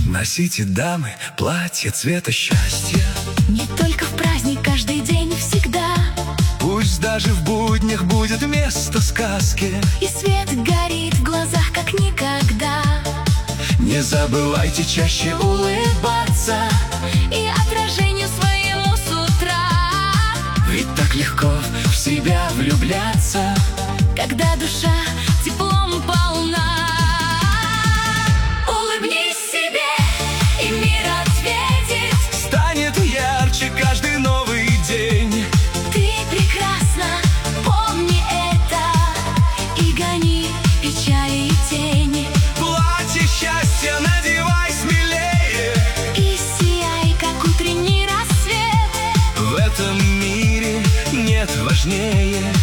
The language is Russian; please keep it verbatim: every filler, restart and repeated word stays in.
Носите, дамы, платье цвета счастья. Не только в праздник, каждый день, всегда. Пусть даже в буднях будет место сказке, И свет горит в глазах, как никогда. Не забывайте чаще улыбаться И отражению своему с утра. Ведь так легко в себя влюбляться, Когда душа теплом полна. Улыбнись себе, и мир ответит. станет ярче каждый новый день. Ты прекрасна, помни это. И гони печали и тени. Платье счастья надевай смелее, И сияй, как утренний рассвет. в этом мире нет важнее